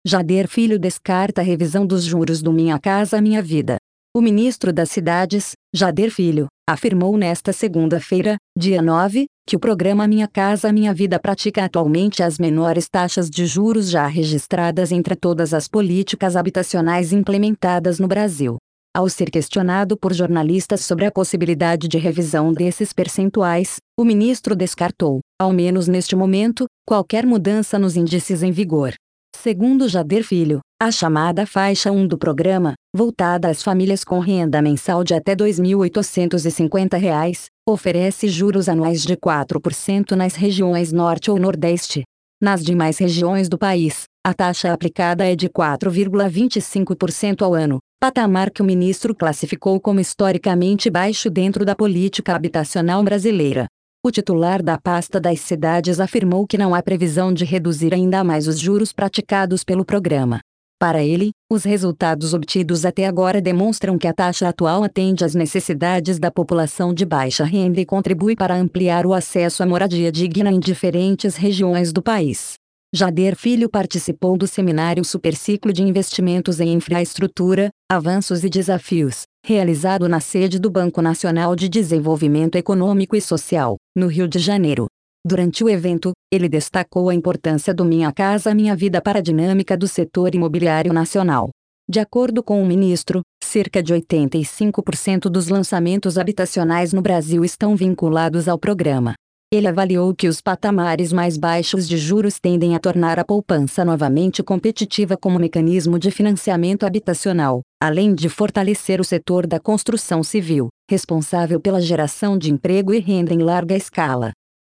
Jader Filho descarta a revisão dos juros do Minha Casa Minha Vida. O ministro das Cidades, Jader Filho, afirmou nesta segunda-feira, dia 9, que o programa Minha Casa Minha Vida pratica atualmente as menores taxas de juros já registradas entre todas as políticas habitacionais implementadas no Brasil. Ao ser questionado por jornalistas sobre a possibilidade de revisão desses percentuais, o ministro descartou, ao menos neste momento, qualquer mudança nos índices em vigor. Segundo Jader Filho, a chamada faixa 1 do programa, voltada às famílias com renda mensal de até R$ 2.850, oferece juros anuais de 4% nas regiões Norte ou Nordeste. Nas demais regiões do país, a taxa aplicada é de 4,25% ao ano, patamar que o ministro classificou como historicamente baixo dentro da política habitacional brasileira. O titular da pasta das cidades afirmou que não há previsão de reduzir ainda mais os juros praticados pelo programa. Para ele, os resultados obtidos até agora demonstram que a taxa atual atende às necessidades da população de baixa renda e contribui para ampliar o acesso à moradia digna em diferentes regiões do país. Jader Filho participou do seminário Superciclo de Investimentos em Infraestrutura, Avanços e Desafios, realizado na sede do Banco Nacional de Desenvolvimento Econômico e Social, no Rio de Janeiro. Durante o evento, ele destacou a importância do Minha Casa Minha Vida para a dinâmica do setor imobiliário nacional. De acordo com o ministro, cerca de 85% dos lançamentos habitacionais no Brasil estão vinculados ao programa. Ele avaliou que os patamares mais baixos de juros tendem a tornar a poupança novamente competitiva como mecanismo de financiamento habitacional, além de fortalecer o setor da construção civil, responsável pela geração de emprego e renda em larga escala.